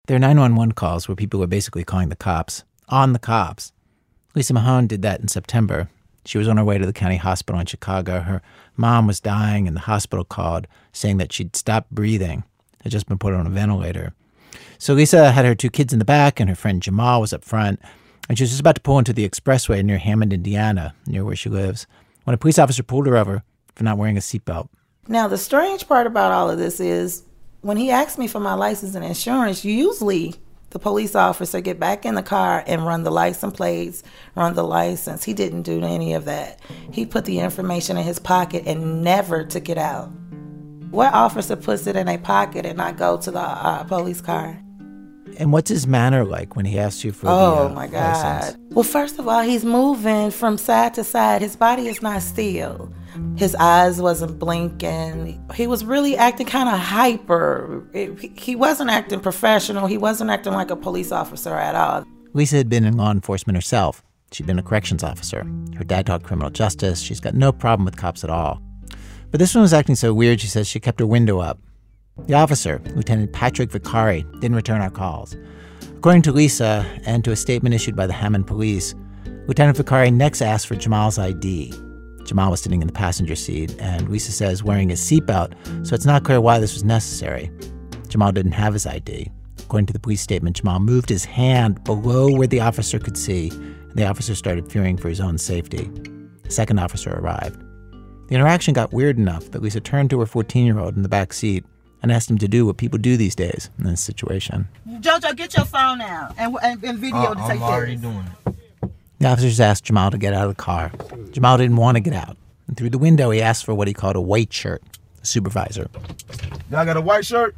There are 911 calls where people are basically calling the cops on the cops. Lisa Mahone did that in September. She was on her way to the county hospital in Chicago. Her mom was dying, and the hospital called saying that she'd stopped breathing, had just been put on a ventilator. So Lisa had her 2 kids in the back, and her friend Jamal was up front, and she was just about to pull into the expressway near Hammond, Indiana, near where she lives, when a police officer pulled her over for not wearing a seatbelt. Now, the strange part about all of this is when he asked me for my license and insurance, usually the police officer get back in the car and run the license plates, run the license. He didn't do any of that. He put the information in his pocket and never took it out. What officer puts it in a pocket and not go to the police car? And what's his manner like when he asks you for Oh, my God. license? Well, first of all, he's moving from side to side. His body is not still. His eyes wasn't blinking. He was really acting kind of hyper. He wasn't acting professional. He wasn't acting like a police officer at all. Lisa had been in law enforcement herself. She'd been a corrections officer. Her dad taught criminal justice. She's got no problem with cops at all. But this one was acting so weird, she says she kept her window up. The officer, Lieutenant Patrick Vicari, didn't return our calls. According to Lisa, and to a statement issued by the Hammond police, Lieutenant Vicari next asked for Jamal's ID. Jamal was sitting in the passenger seat, and Lisa says wearing his seatbelt, so it's not clear why this was necessary. Jamal didn't have his ID. According to the police statement, Jamal moved his hand below where the officer could see, and the officer started fearing for his own safety. The second officer arrived. The interaction got weird enough that Lisa turned to her 14-year-old in the back seat and asked him to do what people do these days in this situation. Jojo, get your phone out and video to take I'm already doing it. The officers asked Jamal to get out of the car. Jamal didn't want to get out. And through the window, he asked for what he called a white shirt, the supervisor. Y'all got a white shirt?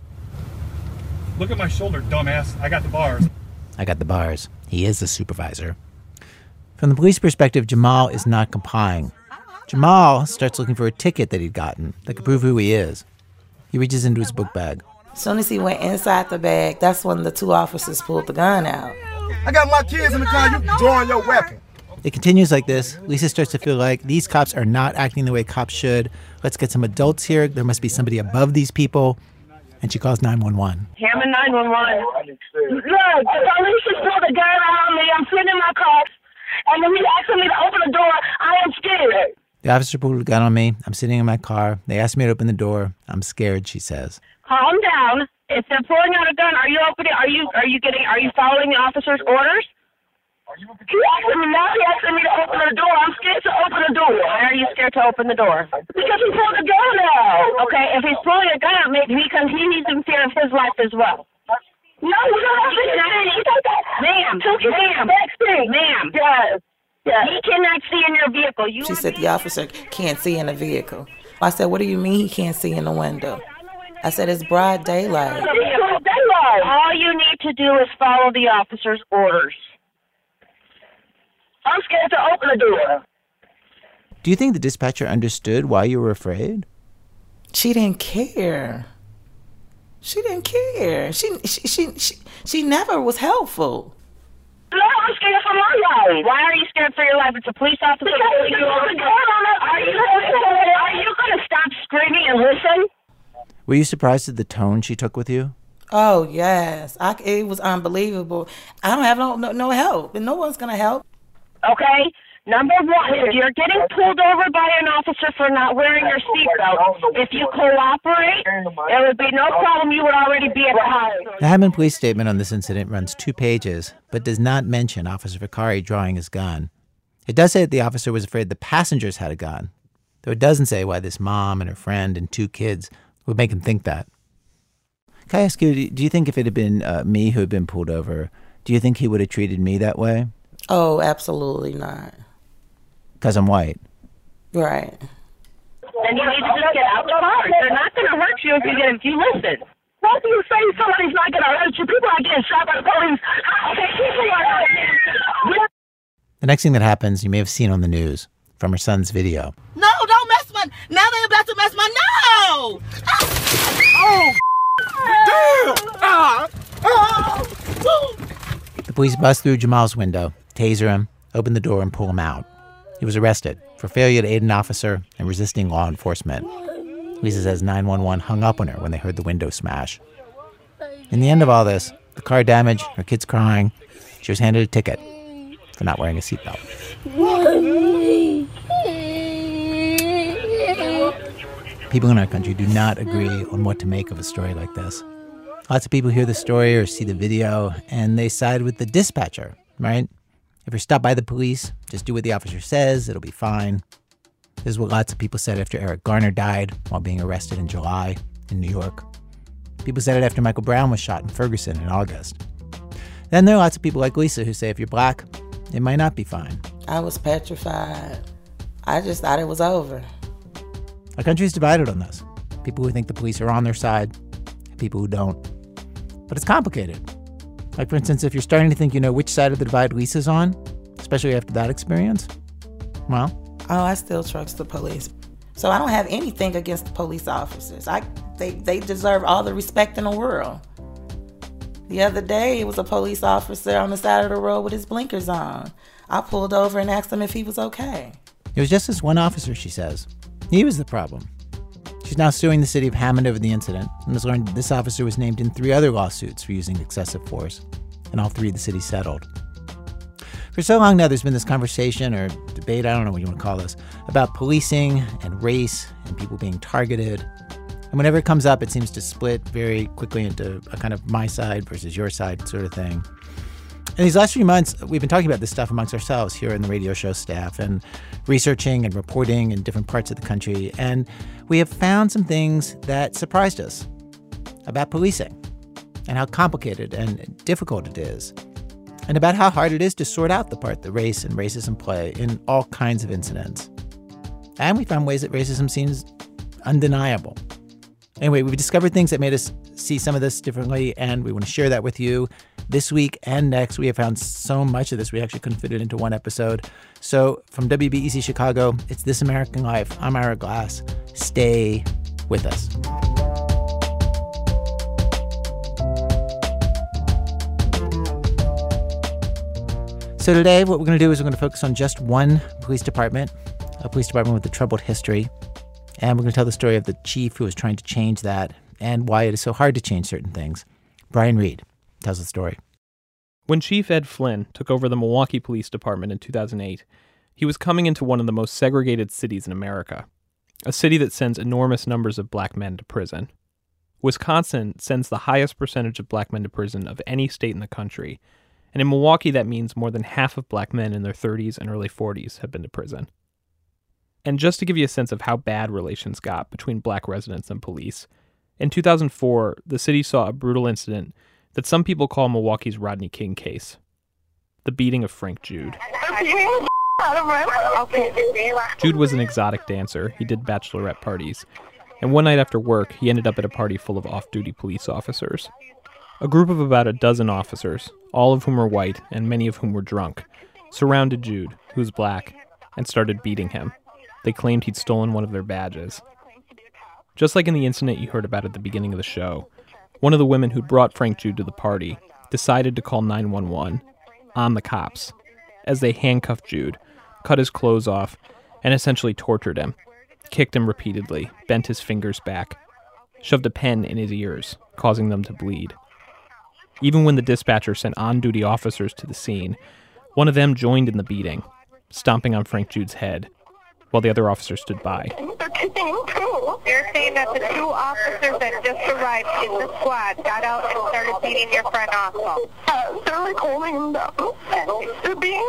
Look at my shoulder, dumbass. I got the bars. I got the bars. He is the supervisor. From the police perspective, Jamal is not complying. Jamal starts looking for a ticket that he'd gotten that could prove who he is. He reaches into his book bag. As soon as he went inside the bag, that's when the 2 officers pulled the gun out. I got my kids in the car. You drawing your weapon. It continues like this. Lisa starts to feel like these cops are not acting the way cops should. Let's get some adults here. There must be somebody above these people. And she calls 911. Hammond 911. Look, the police just pulled a gun on me. I'm sitting in my car, and then he's asking me to open the door. I am scared. The officer pulled a gun on me. I'm sitting in my car. They asked me to open the door. I'm scared, she says. Calm down. If they're pulling out a gun, are you opening? Are you following the officer's orders? He's asking me to open the door. I'm scared to open the door. Why are you scared to open the door? Because he pulled a gun out. Okay, if he's pulling a gun out, maybe because he needs in fear of his life as well. No, you don't have to say that. Ma'am. Yes. He cannot see in your vehicle. She said the officer can't see in the vehicle. I said, what do you mean he can't see in the window? I said, it's broad daylight. All you need to do is follow the officer's orders. I'm scared to open the door. Do you think the dispatcher understood why you were afraid? She didn't care. She didn't care. She never was helpful. No, I'm scared for my life. Why are you scared for your life? It's a police officer. Are you going to stop screaming and listen? Were you surprised at the tone she took with you? Oh, yes. It was unbelievable. I don't have no help, and no one's going to help. Okay? Number one, if you're getting pulled over by an officer for not wearing your seatbelt, if you cooperate, there would be no problem. You would already be at the house. The Hammond police statement on this incident runs 2 pages, but does not mention Officer Vicari drawing his gun. It does say that the officer was afraid the passengers had a gun, though it doesn't say why this mom and her friend and 2 kids would make him think that. Can I ask you, do you think if it had been me who had been pulled over, do you think he would have treated me that way? Oh, absolutely not. Because I'm white. Right. Then you need to just get out the car. They're not going to hurt you if you listen. What do you say somebody's not going to hurt you? People are getting shot by the police. The next thing that happens, you may have seen on the news from her son's video. No, don't mess my... Now they're about to mess my... No! The police bust through Jamal's window, taser him, open the door, and pull him out. He was arrested for failure to aid an officer and resisting law enforcement. Lisa says 911 hung up on her when they heard the window smash. In the end of all this, the car damage, her kids crying. She was handed a ticket for not wearing a seatbelt. People in our country do not agree on what to make of a story like this. Lots of people hear the story or see the video, and they side with the dispatcher, right? If you're stopped by the police, just do what the officer says, it'll be fine. This is what lots of people said after Eric Garner died while being arrested in July in New York. People said it after Michael Brown was shot in Ferguson in August. Then there are lots of people like Lisa who say if you're black, it might not be fine. I was petrified. I just thought it was over. Our country is divided on this. People who think the police are on their side, and people who don't. But it's complicated. Like, for instance, if you're starting to think you know which side of the divide Lisa's on, especially after that experience, well... Oh, I still trust the police. So I don't have anything against the police officers. They deserve all the respect in the world. The other day, it was a police officer on the side of the road with his blinkers on. I pulled over and asked him if he was okay. It was just this one officer, she says. He was the problem. She's now suing the city of Hammond over the incident and has learned that this officer was named in 3 other lawsuits for using excessive force, and all 3 the city settled. For so long now, there's been this conversation or debate, I don't know what you want to call this, about policing and race and people being targeted. And whenever it comes up, it seems to split very quickly into a kind of my side versus your side sort of thing. In these last few months, we've been talking about this stuff amongst ourselves here in the radio show staff and researching and reporting in different parts of the country. And we have found some things that surprised us about policing and how complicated and difficult it is, and about how hard it is to sort out the part that race and racism play in all kinds of incidents. And we found ways that racism seems undeniable. Anyway, we've discovered things that made us see some of this differently, and we want to share that with you. This week and next, we have found so much of this, we actually couldn't fit it into one episode. So from WBEZ Chicago, it's This American Life. I'm Ira Glass. Stay with us. So today, what we're going to do is we're going to focus on just one police department, a police department with a troubled history. And we're going to tell the story of the chief who was trying to change that and why it is so hard to change certain things. Brian Reed tells the story. When Chief Ed Flynn took over the Milwaukee Police Department in 2008, he was coming into one of the most segregated cities in America, a city that sends enormous numbers of black men to prison. Wisconsin sends the highest percentage of black men to prison of any state in the country, and in Milwaukee that means more than half of black men in their 30s and early 40s have been to prison. And just to give you a sense of how bad relations got between black residents and police, in 2004, the city saw a brutal incident that some people call Milwaukee's Rodney King case, the beating of Frank Jude. Jude was an exotic dancer. He did bachelorette parties. And one night after work, he ended up at a party full of off-duty police officers. A group of about a dozen officers, all of whom were white and many of whom were drunk, surrounded Jude, who's black, and started beating him. They claimed he'd stolen one of their badges. Just like in the incident you heard about at the beginning of the show, one of the women who'd brought Frank Jude to the party decided to call 911 on the cops as they handcuffed Jude, cut his clothes off, and essentially tortured him, kicked him repeatedly, bent his fingers back, shoved a pen in his ears, causing them to bleed. Even when the dispatcher sent on-duty officers to the scene, one of them joined in the beating, stomping on Frank Jude's head, while the other officer stood by. They're saying that the 2 officers that just arrived in the squad got out and started beating your friend also. They're like holding him down. They're being...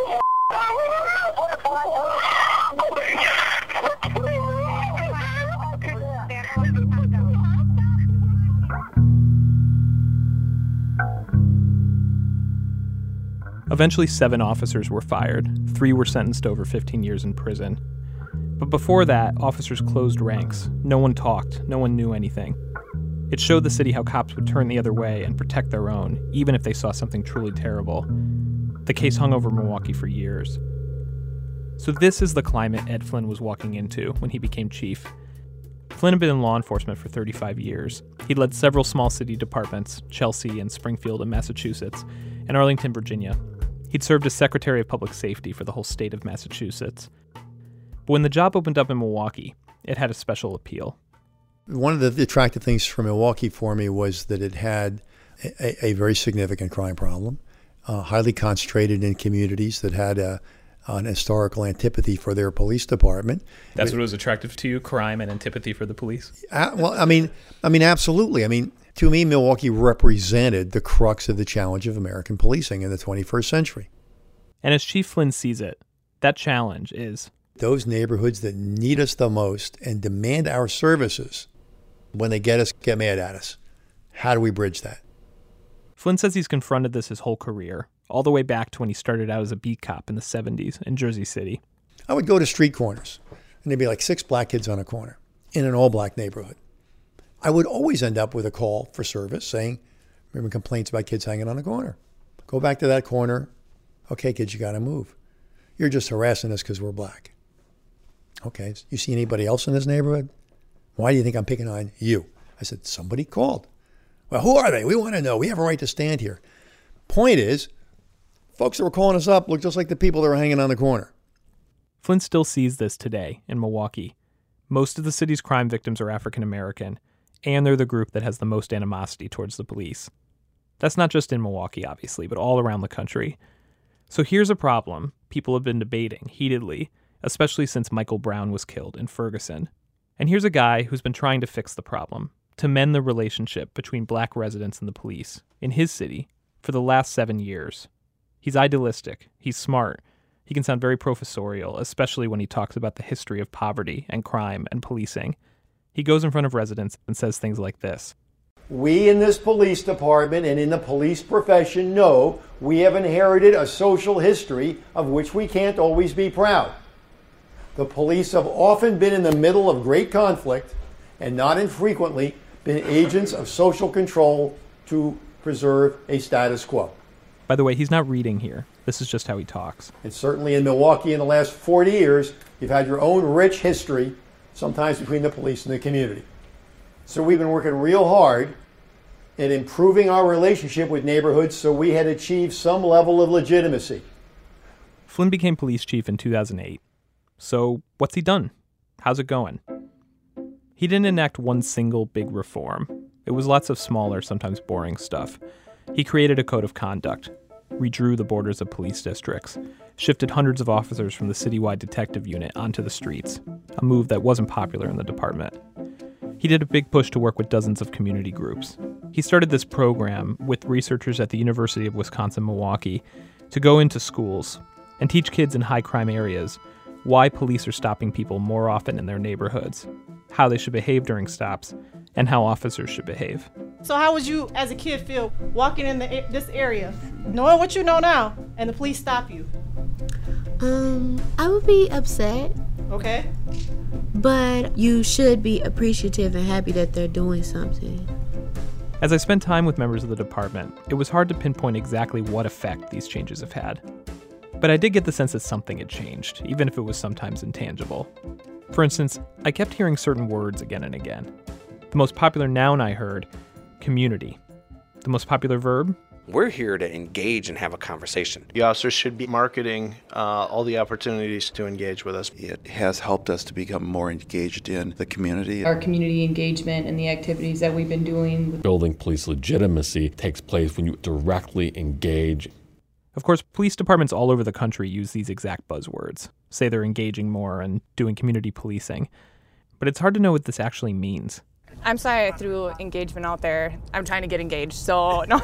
Eventually, 7 officers were fired. 3 were sentenced to over 15 years in prison. But before that, officers closed ranks. No one talked. No one knew anything. It showed the city how cops would turn the other way and protect their own, even if they saw something truly terrible. The case hung over Milwaukee for years. So this is the climate Ed Flynn was walking into when he became chief. Flynn had been in law enforcement for 35 years. He'd led several small city departments, Chelsea and Springfield in Massachusetts, and Arlington, Virginia. He'd served as Secretary of Public Safety for the whole state of Massachusetts. But when the job opened up in Milwaukee, it had a special appeal. One of the attractive things for Milwaukee for me was that it had a very significant crime problem, highly concentrated in communities that had an historical antipathy for their police department. That's what was attractive to you, crime and antipathy for the police? Well, I mean, absolutely. I mean, to me, Milwaukee represented the crux of the challenge of American policing in the 21st century. And as Chief Flynn sees it, that challenge is those neighborhoods that need us the most and demand our services, when they get mad at us. How do we bridge that? Flynn says he's confronted this his whole career, all the way back to when he started out as a beat cop in the 70s in Jersey City. I would go to street corners, and there'd be like 6 black kids on a corner in an all-black neighborhood. I would always end up with a call for service saying, remember complaints about kids hanging on the corner. Go back to that corner. Okay, kids, you got to move. You're just harassing us because we're black. Okay, you see anybody else in this neighborhood? Why do you think I'm picking on you? I said, somebody called. Well, who are they? We want to know. We have a right to stand here. Point is, folks that were calling us up look just like the people that were hanging on the corner. Flynn still sees this today in Milwaukee. Most of the city's crime victims are African American, and they're the group that has the most animosity towards the police. That's not just in Milwaukee, obviously, but all around the country. So here's a problem people have been debating heatedly, especially since Michael Brown was killed in Ferguson. And here's a guy who's been trying to fix the problem, to mend the relationship between black residents and the police in his city for the last 7 years. He's idealistic, he's smart, he can sound very professorial, especially when he talks about the history of poverty and crime and policing. He goes in front of residents and says things like this. We in this police department and in the police profession know we have inherited a social history of which we can't always be proud. The police have often been in the middle of great conflict and not infrequently been agents of social control to preserve a status quo. By the way, he's not reading here. This is just how he talks. And certainly in Milwaukee in the last 40 years, you've had your own rich history, sometimes between the police and the community. So we've been working real hard at improving our relationship with neighborhoods so we had achieved some level of legitimacy. Flynn became police chief in 2008. So what's he done? How's it going? He didn't enact one single big reform. It was lots of smaller, sometimes boring stuff. He created a code of conduct, redrew the borders of police districts, shifted hundreds of officers from the citywide detective unit onto the streets, a move that wasn't popular in the department. He did a big push to work with dozens of community groups. He started this program with researchers at the University of Wisconsin-Milwaukee to go into schools and teach kids in high-crime areas why police are stopping people more often in their neighborhoods, how they should behave during stops, and how officers should behave. So how would you, as a kid, feel walking in this area, knowing what you know now, and the police stop you? I would be upset. Okay. But you should be appreciative and happy that they're doing something. As I spent time with members of the department, it was hard to pinpoint exactly what effect these changes have had. But I did get the sense that something had changed, even if it was sometimes intangible. For instance, I kept hearing certain words again and again. The most popular noun I heard, community. The most popular verb? We're here to engage and have a conversation. The officers should be marketing all the opportunities to engage with us. It has helped us to become more engaged in the community. Our community engagement and the activities that we've been doing. Building police legitimacy takes place when you directly engage. Of course, police departments all over the country use these exact buzzwords, say they're engaging more and doing community policing. But it's hard to know what this actually means. I'm sorry I threw engagement out there. I'm trying to get engaged, so no. No,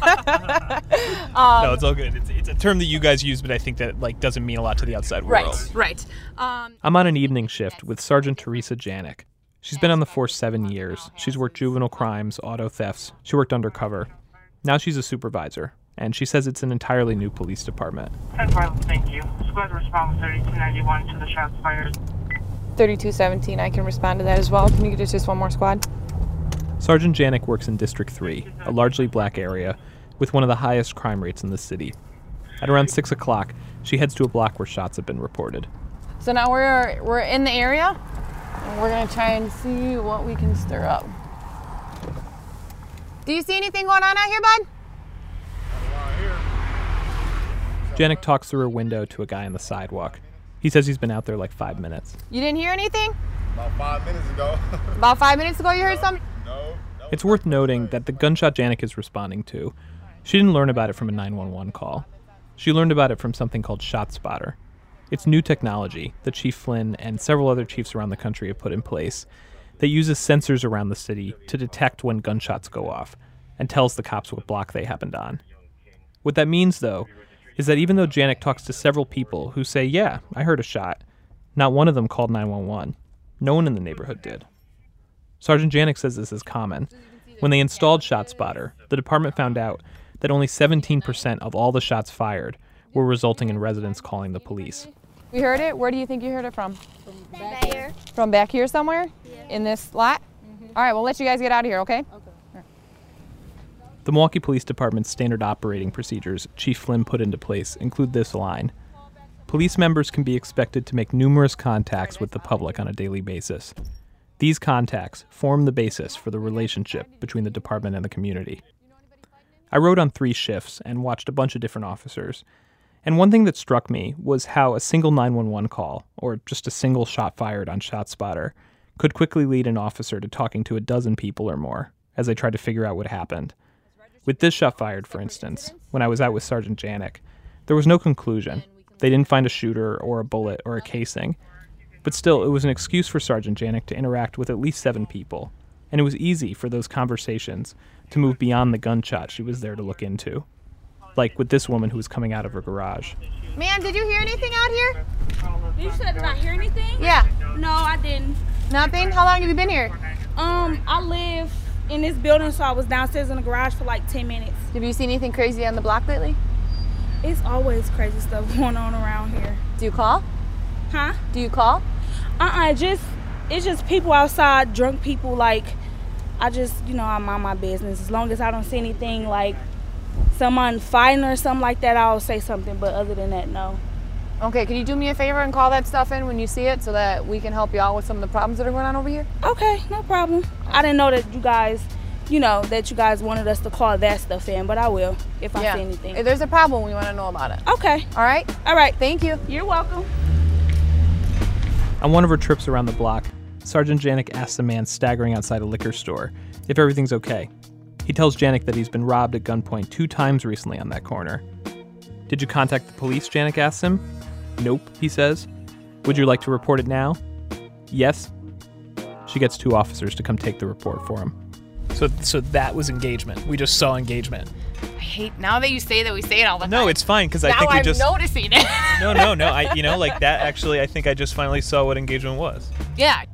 it's all good. It's a term that you guys use, but I think that doesn't mean a lot to the outside world. Right. I'm on an evening shift with Sergeant Teresa Janik. She's been on the force 7 years. She's worked juvenile crimes, auto thefts. She worked undercover. Now she's a supervisor, and she says it's an entirely new police department. 10-5, thank you. Squad respond 3291 to the shots fired. 3217, I can respond to that as well. Can you get just one more squad? Sergeant Janik works in District 3, a largely black area, with one of the highest crime rates in the city. At around 6 o'clock, she heads to a block where shots have been reported. So now we're in the area, and we're going to try and see what we can stir up. Do you see anything going on out here, bud? Janik talks through her window to a guy on the sidewalk. He says he's been out there 5 minutes. You didn't hear anything? About 5 minutes ago. About 5 minutes ago you heard something? No, It's worth noting that the gunshot Janek is responding to, she didn't learn about it from a 911 call. She learned about it from something called ShotSpotter. It's new technology that Chief Flynn and several other chiefs around the country have put in place that uses sensors around the city to detect when gunshots go off and tells the cops what block they happened on. What that means, though, is that even though Janek talks to several people who say, yeah, I heard a shot, not one of them called 911. No one in the neighborhood did. Sergeant Janek says this is common. When they installed ShotSpotter, the department found out that only 17% of all the shots fired were resulting in residents calling the police. We heard it? Where do you think you heard it from? From back here. From back here somewhere? Yeah. In this lot? Mm-hmm. All right, we'll let you guys get out of here, okay? Okay. The Milwaukee Police Department's standard operating procedures Chief Flynn put into place include this line. Police members can be expected to make numerous contacts with the public on a daily basis. These contacts form the basis for the relationship between the department and the community. I rode on 3 shifts and watched a bunch of different officers. And one thing that struck me was how a single 911 call, or just a single shot fired on ShotSpotter, could quickly lead an officer to talking to a dozen people or more as they tried to figure out what happened. With this shot fired, for instance, when I was out with Sergeant Janek, there was no conclusion. They didn't find a shooter or a bullet or a casing. But still, it was an excuse for Sergeant Janek to interact with at least 7 people. And it was easy for those conversations to move beyond the gunshot she was there to look into. Like with this woman who was coming out of her garage. Ma'am, did you hear anything out here? You said, did I hear anything? Yeah. No, I didn't. Nothing? How long have you been here? I live in this building, so I was downstairs in the garage for like 10 minutes. Have you seen anything crazy on the block lately? It's always crazy stuff going on around here. Do you call? Huh? Do you call? It's just people outside, drunk people. Like, I just, I mind my business. As long as I don't see anything like someone fighting or something like that, I'll say something. But other than that, no. Okay, can you do me a favor and call that stuff in when you see it so that we can help you out with some of the problems that are going on over here? Okay, no problem. I didn't know that you guys, that you guys wanted us to call that stuff in, but I will if I see anything. If there's a problem, we want to know about it. Okay. All right? All right. Thank you. You're welcome. On one of her trips around the block, Sergeant Janek asks a man staggering outside a liquor store if everything's okay. He tells Janek that he's been robbed at gunpoint 2 times recently on that corner. Did you contact the police, Janek asks him. Nope, he says. Would you like to report it now? Yes. She gets 2 officers to come take the report for him. So that was engagement. We just saw engagement. I hate, now that you say that, we say it all the time. No, it's fine, because I think we just... Now I'm noticing it. No, like that, actually, I think I just finally saw what engagement was. Yeah.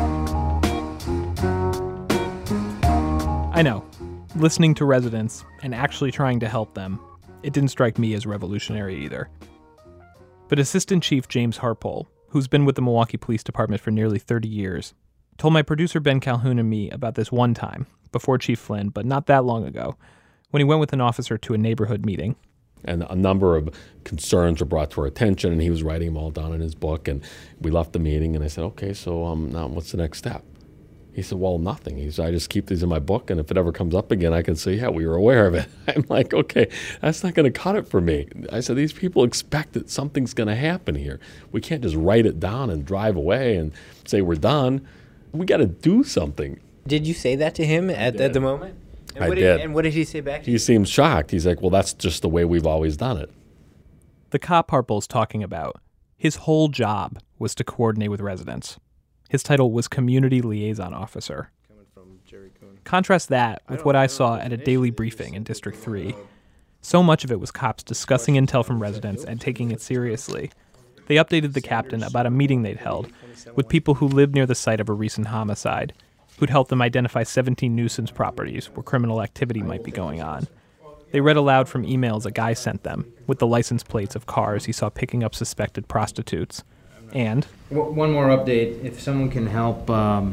I know. Listening to residents and actually trying to help them, it didn't strike me as revolutionary either. But Assistant Chief James Harpole, who's been with the Milwaukee Police Department for nearly 30 years, told my producer Ben Calhoun and me about this one time, before Chief Flynn, but not that long ago, when he went with an officer to a neighborhood meeting. And a number of concerns were brought to our attention, and he was writing them all down in his book, and we left the meeting, and I said, okay, so now what's the next step? He said, well, nothing. He said, I just keep these in my book, and if it ever comes up again, I can say, yeah, we were aware of it. I'm like, okay, that's not going to cut it for me. I said, these people expect that something's going to happen here. We can't just write it down and drive away and say we're done. We got to do something. Did you say that to him at the moment? And I did. And what did he say back to you? He seemed shocked. He's like, well, that's just the way we've always done it. The cop Harpole's talking about, his whole job was to coordinate with residents. His title was Community Liaison Officer. Contrast that with what I saw at a daily briefing in District 3. So much of it was cops discussing intel from residents and taking it seriously. They updated the captain about a meeting they'd held with people who lived near the site of a recent homicide, who'd helped them identify 17 nuisance properties where criminal activity might be going on. They read aloud from emails a guy sent them with the license plates of cars he saw picking up suspected prostitutes. And one more update. If someone can help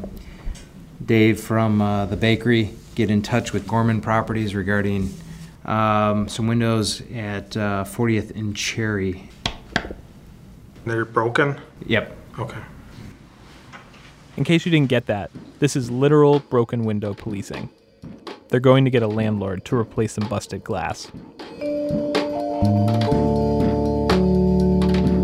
Dave from the bakery get in touch with Gorman Properties regarding some windows at 40th and Cherry. They're broken? Yep. Okay. In case you didn't get that, this is literal broken window policing. They're going to get a landlord to replace some busted glass.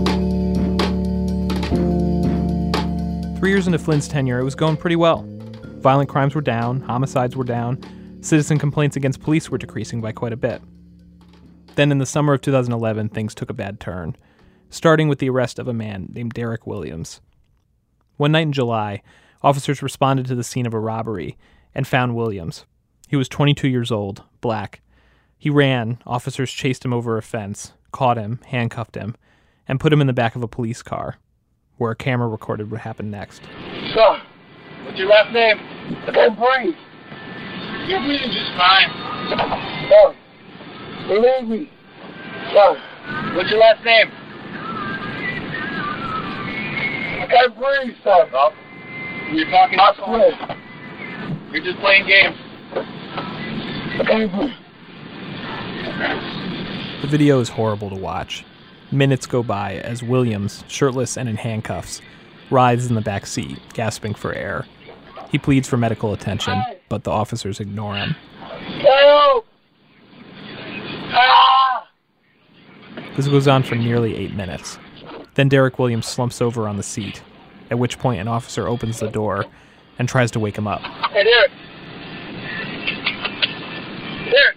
3 years into Flynn's tenure, it was going pretty well. Violent crimes were down, homicides were down, citizen complaints against police were decreasing by quite a bit. Then in the summer of 2011, things took a bad turn, starting with the arrest of a man named Derek Williams. One night in July, officers responded to the scene of a robbery and found Williams. He was 22 years old, black. He ran, officers chased him over a fence, caught him, handcuffed him, and put him in the back of a police car, where a camera recorded what happened next. Sir, what's your last name? I can't breathe. You're breathing just fine. Sir, believe me. Sir, what's your last name? I can't breathe, sir. No. You're talking not swear. You're just playing games. I can't breathe. The video is horrible to watch. Minutes go by as Williams, shirtless and in handcuffs, writhes in the back seat, gasping for air. He pleads for medical attention, but the officers ignore him. Help! Ah! This goes on for nearly 8 minutes. Then Derek Williams slumps over on the seat, at which point an officer opens the door and tries to wake him up. Hey, Derek! Derek!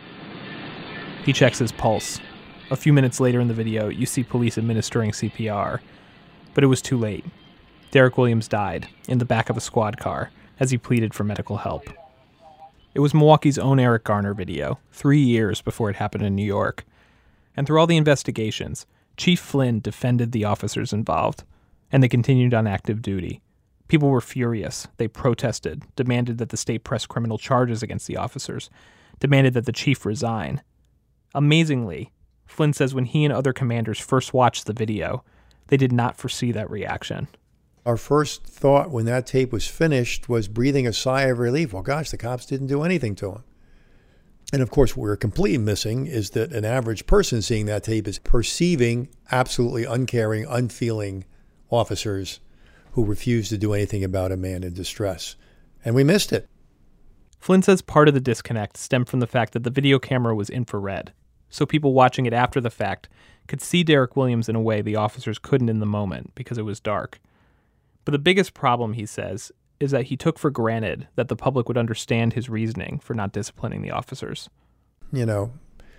He checks his pulse. A few minutes later in the video, you see police administering CPR. But it was too late. Derek Williams died in the back of a squad car as he pleaded for medical help. It was Milwaukee's own Eric Garner video, 3 years before it happened in New York. And through all the investigations, Chief Flynn defended the officers involved, and they continued on active duty. People were furious. They protested, demanded that the state press criminal charges against the officers, demanded that the chief resign. Amazingly, Flynn says when he and other commanders first watched the video, they did not foresee that reaction. Our first thought when that tape was finished was breathing a sigh of relief. Well, gosh, the cops didn't do anything to him. And of course, what we're completely missing is that an average person seeing that tape is perceiving absolutely uncaring, unfeeling officers who refuse to do anything about a man in distress. And we missed it. Flynn says part of the disconnect stemmed from the fact that the video camera was infrared, so people watching it after the fact could see Derek Williams in a way the officers couldn't in the moment because it was dark. But the biggest problem, he says, is that he took for granted that the public would understand his reasoning for not disciplining the officers. You know,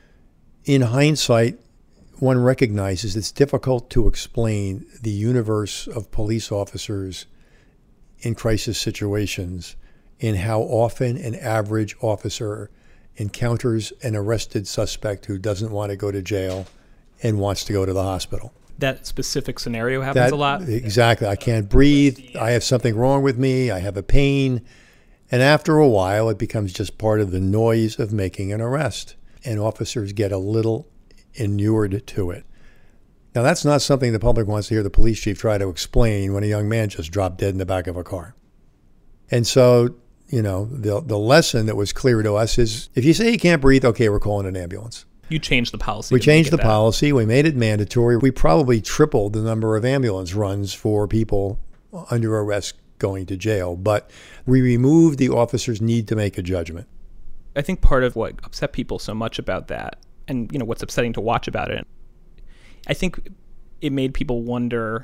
in hindsight, one recognizes it's difficult to explain the universe of police officers in crisis situations in how often an average officer encounters an arrested suspect who doesn't want to go to jail and wants to go to the hospital. That specific scenario happens a lot? Exactly. I can't breathe. I have something wrong with me. I have a pain. And after a while, it becomes just part of the noise of making an arrest. And officers get a little inured to it. Now, that's not something the public wants to hear the police chief try to explain when a young man just dropped dead in the back of a car. And so, you know, the lesson that was clear to us is if you say you can't breathe, okay, we're calling an ambulance. You changed the policy. We changed the policy. We made it mandatory. We probably tripled the number of ambulance runs for people under arrest going to jail. But we removed the officer's need to make a judgment. I think part of what upset people so much about that, and you know what's upsetting to watch about it, I think it made people wonder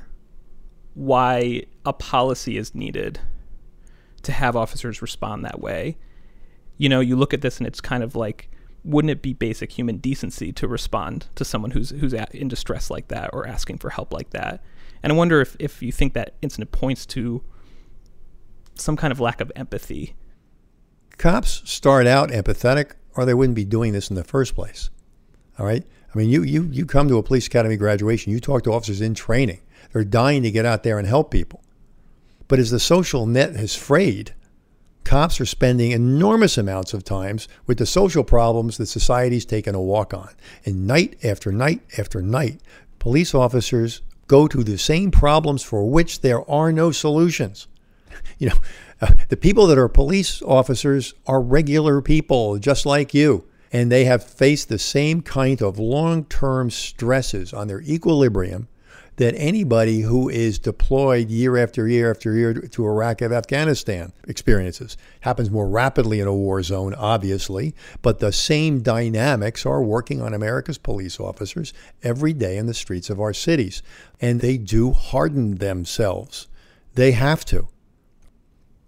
why a policy is needed to have officers respond that way. You know, you look at this and it's kind of like, wouldn't it be basic human decency to respond to someone who's in distress like that or asking for help like that? And I wonder if you think that incident points to some kind of lack of empathy. Cops start out empathetic or they wouldn't be doing this in the first place. All right? I mean, you come to a police academy graduation, you talk to officers in training. They're dying to get out there and help people. But as the social net has frayed, cops are spending enormous amounts of time with the social problems that society's taken a walk on. And night after night after night, police officers go to the same problems for which there are no solutions. You know, the people that are police officers are regular people just like you. And they have faced the same kind of long-term stresses on their equilibrium that anybody who is deployed year after year after year to Iraq and Afghanistan experiences. Happens more rapidly in a war zone, obviously, but the same dynamics are working on America's police officers every day in the streets of our cities. And they do harden themselves. They have to.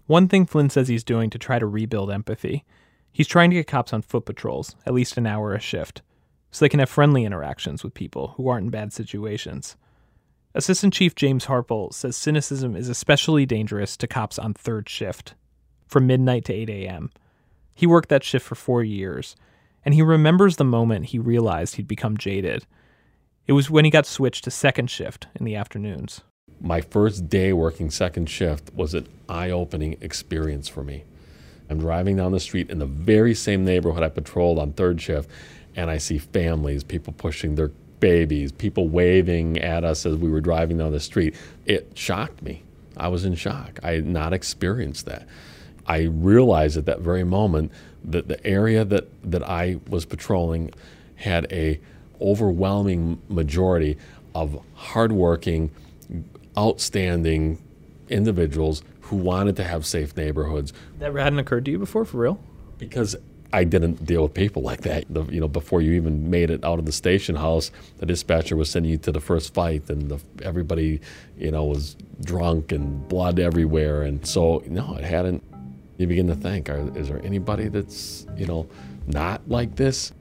One thing Flynn says he's doing to try to rebuild empathy, he's trying to get cops on foot patrols, at least an hour a shift, so they can have friendly interactions with people who aren't in bad situations. Assistant Chief James Harpel says cynicism is especially dangerous to cops on third shift, from midnight to 8 a.m. He worked that shift for 4 years, and he remembers the moment he realized he'd become jaded. It was when he got switched to second shift in the afternoons. My first day working second shift was an eye-opening experience for me. I'm driving down the street in the very same neighborhood I patrolled on third shift, and I see families, people pushing their babies, people waving at us as we were driving down the street. It shocked me. I was in shock. I had not experienced that. I realized at that very moment that the area that I was patrolling had a overwhelming majority of hardworking, outstanding individuals who wanted to have safe neighborhoods. That hadn't occurred to you before, for real? Because I didn't deal with people like that. Before you even made it out of the station house, the dispatcher was sending you to the first fight, and everybody, was drunk and blood everywhere. And so, no, it hadn't. You begin to think, is there anybody that's, not like this?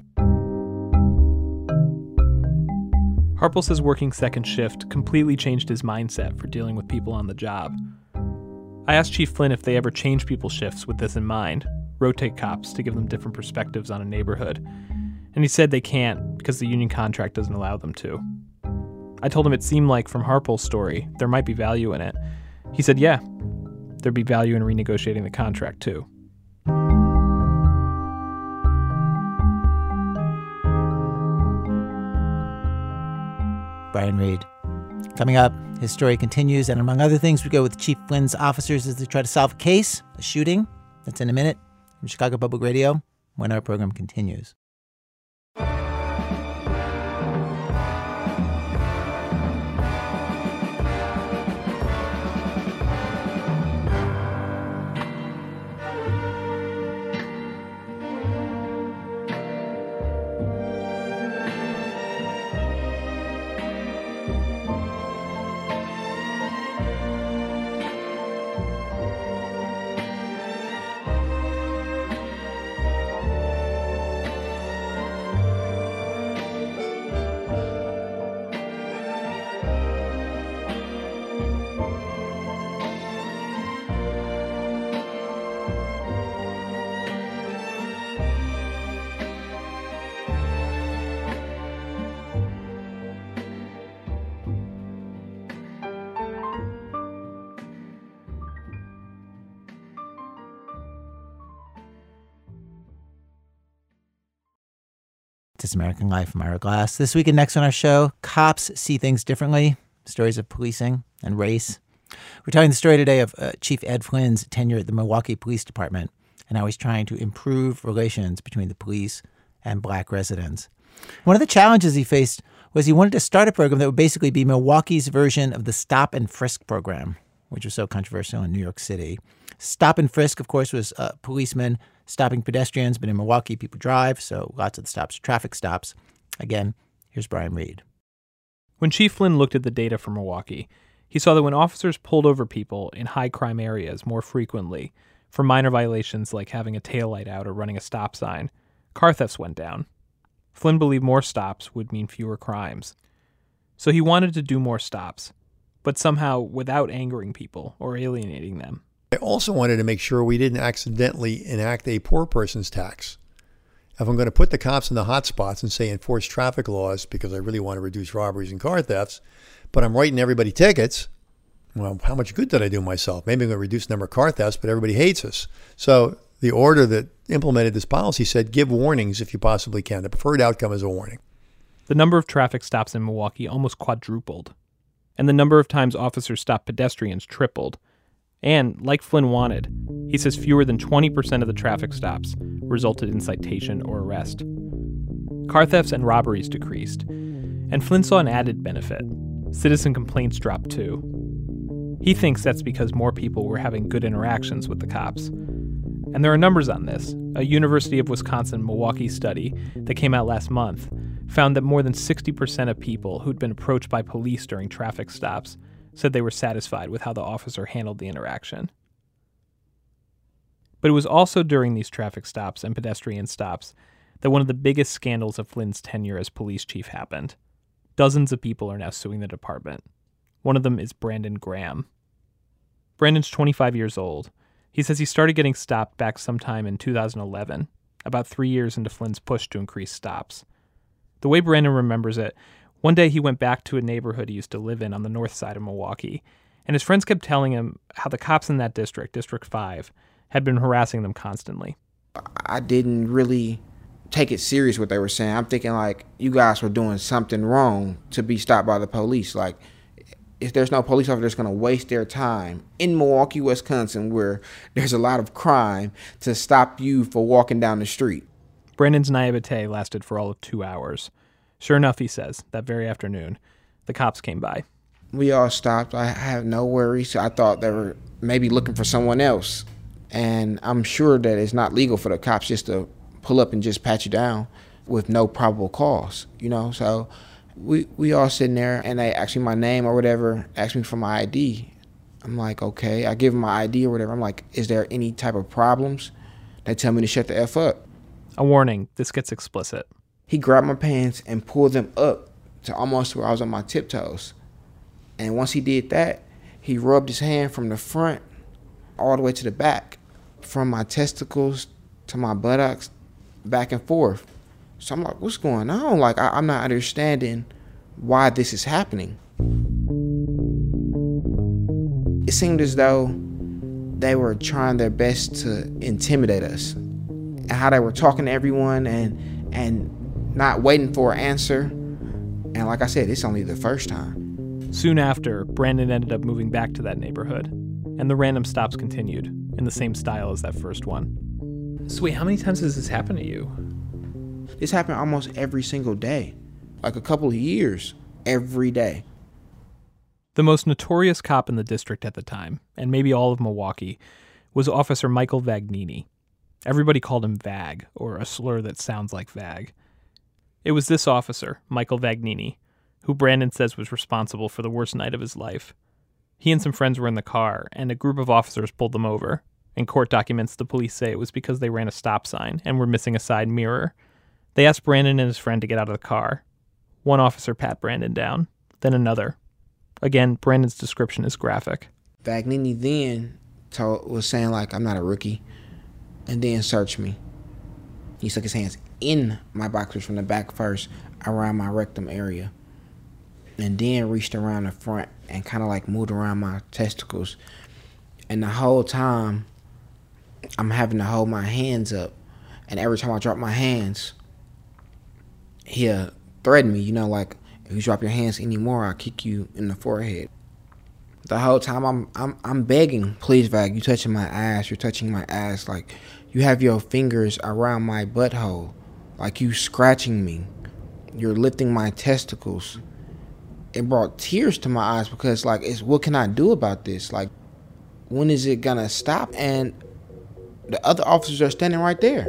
Harpel says working second shift completely changed his mindset for dealing with people on the job. I asked Chief Flynn if they ever change people's shifts with this in mind, rotate cops to give them different perspectives on a neighborhood, and he said they can't because the union contract doesn't allow them to. I told him it seemed like from Harpel's story there might be value in it. He said, yeah, there'd be value in renegotiating the contract too. Brian Reed. Coming up, his story continues, and among other things, we go with Chief Flynn's officers as they try to solve a case, a shooting. That's in a minute. From Chicago Public Radio, when our program continues. This American Life, I'm Ira Glass. This week and next on our show, cops see things differently, stories of policing and race. We're telling the story today of Chief Ed Flynn's tenure at the Milwaukee Police Department and how he's trying to improve relations between the police and black residents. One of the challenges he faced was he wanted to start a program that would basically be Milwaukee's version of the Stop and Frisk program, which was so controversial in New York City. Stop and Frisk, of course, was policemen stopping pedestrians, but in Milwaukee, people drive, so lots of the stops are traffic stops. Again, here's Brian Reed. When Chief Flynn looked at the data for Milwaukee, he saw that when officers pulled over people in high-crime areas more frequently for minor violations like having a taillight out or running a stop sign, car thefts went down. Flynn believed more stops would mean fewer crimes. So he wanted to do more stops, but somehow without angering people or alienating them. I also wanted to make sure we didn't accidentally enact a poor person's tax. If I'm going to put the cops in the hot spots and say enforce traffic laws because I really want to reduce robberies and car thefts, but I'm writing everybody tickets, well, how much good did I do myself? Maybe I'm going to reduce the number of car thefts, but everybody hates us. So the order that implemented this policy said give warnings if you possibly can. The preferred outcome is a warning. The number of traffic stops in Milwaukee almost quadrupled, and the number of times officers stopped pedestrians tripled. And, like Flynn wanted, he says fewer than 20% of the traffic stops resulted in citation or arrest. Car thefts and robberies decreased, and Flynn saw an added benefit. Citizen complaints dropped too. He thinks that's because more people were having good interactions with the cops. And there are numbers on this. A University of Wisconsin-Milwaukee study that came out last month found that more than 60% of people who'd been approached by police during traffic stops said they were satisfied with how the officer handled the interaction. But it was also during these traffic stops and pedestrian stops that one of the biggest scandals of Flynn's tenure as police chief happened. Dozens of people are now suing the department. One of them is Brandon Graham. Brandon's 25 years old. He says he started getting stopped back sometime in 2011, about 3 years into Flynn's push to increase stops. The way Brandon remembers it, one day he went back to a neighborhood he used to live in on the north side of Milwaukee, and his friends kept telling him how the cops in that district, District 5, had been harassing them constantly. I didn't really take it serious what they were saying. I'm thinking like, you guys were doing something wrong to be stopped by the police. Like, if there's no police officer that's going to waste their time in Milwaukee, Wisconsin, where there's a lot of crime, to stop you for walking down the street. Brandon's naivete lasted for all of 2 hours. Sure enough, he says, that very afternoon, the cops came by. We all stopped. I had no worries. I thought they were maybe looking for someone else. And I'm sure that it's not legal for the cops just to pull up and just pat you down with no probable cause, you know? So we all sitting there, and they asked me my name or whatever, asked me for my ID. I'm like, okay. I give them my ID or whatever. I'm like, is there any type of problems? They tell me to shut the F up. A warning, this gets explicit. He grabbed my pants and pulled them up to almost where I was on my tiptoes. And once he did that, he rubbed his hand from the front all the way to the back, from my testicles to my buttocks, back and forth. So I'm like, what's going on? Like, I'm not understanding why this is happening. It seemed as though they were trying their best to intimidate us. And how they were talking to everyone and not waiting for an answer. And like I said, it's only the first time. Soon after, Brandon ended up moving back to that neighborhood, and the random stops continued, in the same style as that first one. So wait, how many times has this happened to you? This happened almost every single day. Like a couple of years, every day. The most notorious cop in the district at the time, and maybe all of Milwaukee, was Officer Michael Vagnini. Everybody called him Vag, or a slur that sounds like Vag. It was this officer, Michael Vagnini, who Brandon says was responsible for the worst night of his life. He and some friends were in the car, and a group of officers pulled them over. In court documents, the police say it was because they ran a stop sign and were missing a side mirror. They asked Brandon and his friend to get out of the car. One officer pat Brandon down, then another. Again, Brandon's description is graphic. Vagnini then was saying, like, I'm not a rookie, and then searched me. He stuck his hands in my boxers from the back first, around my rectum area, and then reached around the front and kind of like moved around my testicles. And the whole time, I'm having to hold my hands up. And every time I drop my hands, he'll threaten me, you know, like, if you drop your hands anymore, I'll kick you in the forehead. The whole time I'm begging, please, Vag, you touching my ass, you're touching my ass. Like, you have your fingers around my butthole. Like, you scratching me. You're lifting my testicles. It brought tears to my eyes because, like, what can I do about this? Like, when is it gonna stop? And the other officers are standing right there.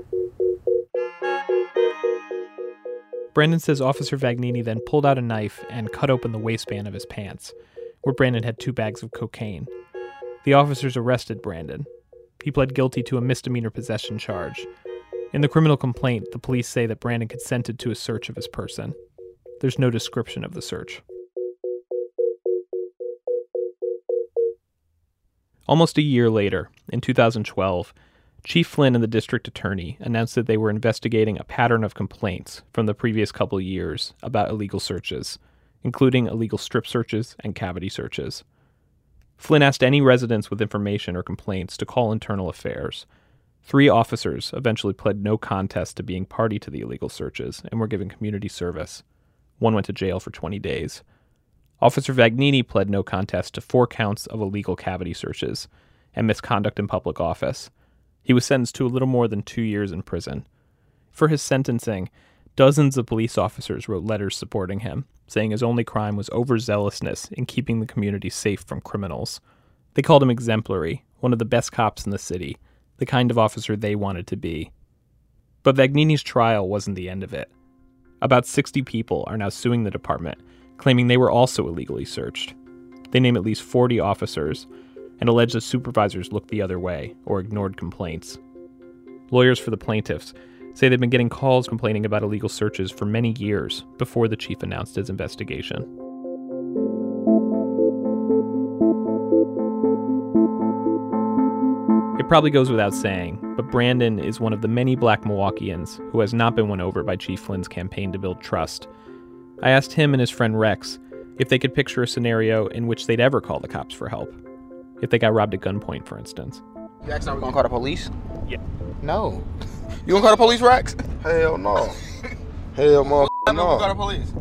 Brandon says Officer Vagnini then pulled out a knife and cut open the waistband of his pants, where Brandon had 2 bags of cocaine. The officers arrested Brandon. He pled guilty to a misdemeanor possession charge. In the criminal complaint, the police say that Brandon consented to a search of his person. There's no description of the search. Almost a year later, in 2012, Chief Flynn and the district attorney announced that they were investigating a pattern of complaints from the previous couple of years about illegal searches, including illegal strip searches and cavity searches. Flynn asked any residents with information or complaints to call internal affairs. 3 officers eventually pled no contest to being party to the illegal searches and were given community service. 1 went to jail for 20 days. Officer Vagnini pled no contest to 4 counts of illegal cavity searches and misconduct in public office. He was sentenced to a little more than 2 years in prison. For his sentencing, dozens of police officers wrote letters supporting him, saying his only crime was overzealousness in keeping the community safe from criminals. They called him exemplary, one of the best cops in the city, the kind of officer they wanted to be. But Vagnini's trial wasn't the end of it. About 60 people are now suing the department, claiming they were also illegally searched. They name at least 40 officers, and alleged that supervisors looked the other way or ignored complaints. Lawyers for the plaintiffs say they've been getting calls complaining about illegal searches for many years before the chief announced his investigation. It probably goes without saying, but Brandon is one of the many black Milwaukeeans who has not been won over by Chief Flynn's campaign to build trust. I asked him and his friend Rex if they could picture a scenario in which they'd ever call the cops for help. If they got robbed at gunpoint, for instance. You asking, are we gonna call the police? Yeah. No. You gonna call the police, Rex? Hell no. Hell no. I'm gonna call the police.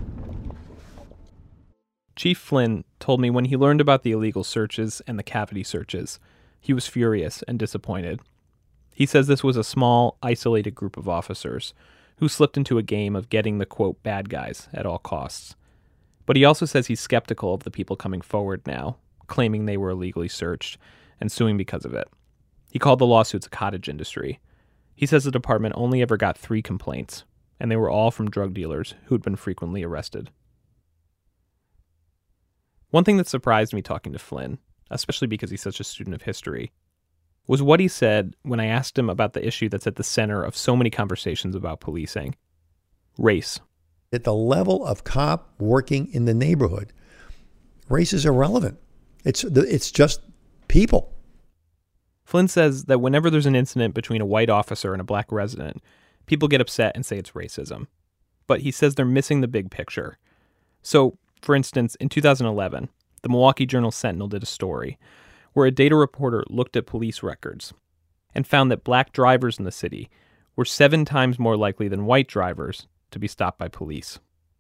Chief Flynn told me when he learned about the illegal searches and the cavity searches, he was furious and disappointed. He says this was a small, isolated group of officers who slipped into a game of getting the, quote, bad guys at all costs. But he also says he's skeptical of the people coming forward now, claiming they were illegally searched and suing because of it. He called the lawsuits a cottage industry. He says the department only ever got 3 complaints, and they were all from drug dealers who'd been frequently arrested. One thing that surprised me talking to Flynn, especially because he's such a student of history, was what he said when I asked him about the issue that's at the center of so many conversations about policing: race. At the level of cop working in the neighborhood, race is irrelevant. It's just people. Flynn says that whenever there's an incident between a white officer and a black resident, people get upset and say it's racism. But he says they're missing the big picture. So, for instance, in 2011, the Milwaukee Journal-Sentinel did a story where a data reporter looked at police records and found that black drivers in the city were 7 times more likely than white drivers to be stopped by police.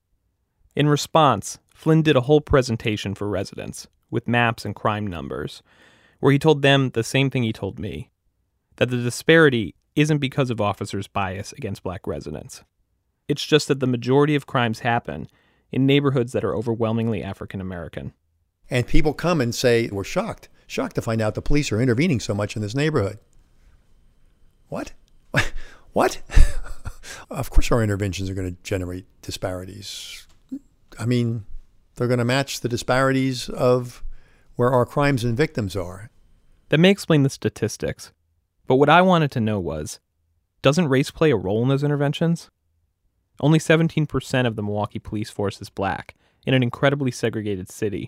In response, Flynn did a whole presentation for residents with maps and crime numbers, where he told them the same thing he told me, that the disparity isn't because of officers' bias against black residents. It's just that the majority of crimes happen in neighborhoods that are overwhelmingly African American. And people come and say, we're shocked to find out the police are intervening so much in this neighborhood. What? What? Of course our interventions are going to generate disparities. I mean, they're going to match the disparities of where our crimes and victims are. That may explain the statistics, but what I wanted to know was, doesn't race play a role in those interventions? Only 17% of the Milwaukee police force is black, in an incredibly segregated city.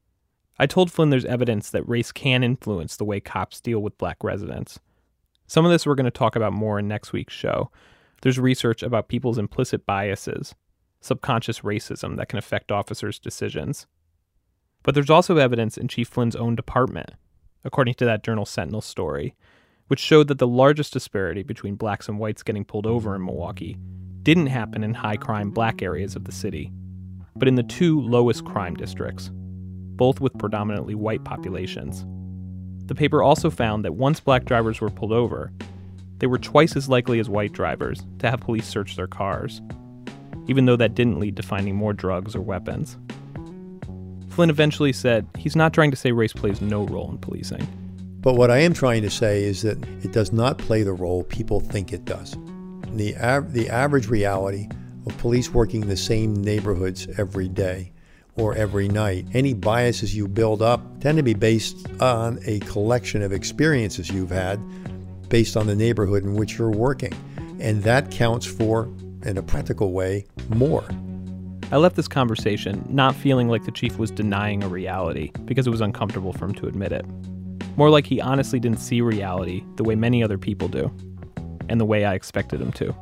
I told Flynn there's evidence that race can influence the way cops deal with black residents. Some of this we're going to talk about more in next week's show. There's research about people's implicit biases, subconscious racism that can affect officers' decisions. But there's also evidence in Chief Flynn's own department, according to that Journal-Sentinel story, which showed that the largest disparity between blacks and whites getting pulled over in Milwaukee didn't happen in high-crime black areas of the city, but in the 2 lowest crime districts, both with predominantly white populations. The paper also found that once black drivers were pulled over, they were twice as likely as white drivers to have police search their cars, even though that didn't lead to finding more drugs or weapons. Flynn eventually said he's not trying to say race plays no role in policing. But what I am trying to say is that it does not play the role people think it does. The average reality of police working in the same neighborhoods every day or every night, any biases you build up tend to be based on a collection of experiences you've had based on the neighborhood in which you're working. And that counts for, in a practical way, more. I left this conversation not feeling like the chief was denying a reality because it was uncomfortable for him to admit it. More like he honestly didn't see reality the way many other people do, and the way I expected him to.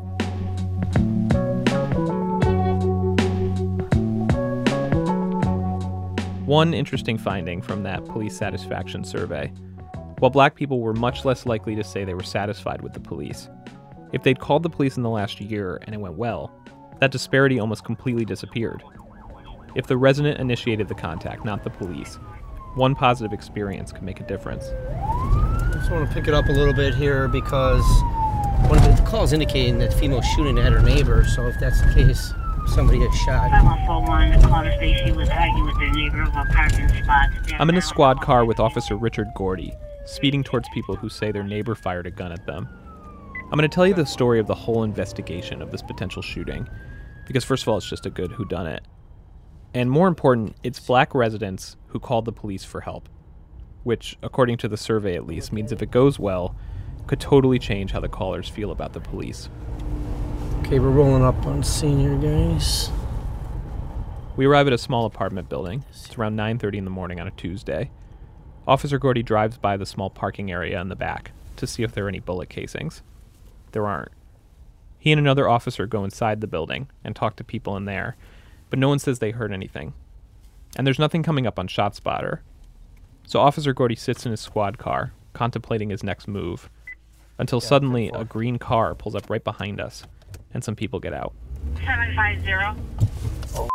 One interesting finding from that police satisfaction survey: while black people were much less likely to say they were satisfied with the police, if they'd called the police in the last year and it went well, that disparity almost completely disappeared. If the resident initiated the contact, not the police, one positive experience could make a difference. I just want to pick it up a little bit here because one of the calls indicating that female shooting at her neighbor, so if that's the case, somebody gets shot. 5141, the caller says she was arguing with their neighbor about parking spots. I'm in a squad car with Officer Richard Gordy, speeding towards people who say their neighbor fired a gun at them. I'm going to tell you the story of the whole investigation of this potential shooting, because first of all, it's just a good whodunit. And more important, it's black residents who called the police for help. which, according to the survey at least, means if it goes well, could totally change how the callers feel about the police. Okay, we're rolling up on scene here, guys. We arrive at a small apartment building. It's around 9:30 in the morning on a Tuesday. Officer Gordy drives by the small parking area in the back to see if there are any bullet casings. There aren't. He and another officer go inside the building and talk to people in there, but no one says they heard anything. And there's nothing coming up on ShotSpotter. So Officer Gordy sits in his squad car, contemplating his next move, until suddenly a green car pulls up right behind us, and some people get out. 750. Oh.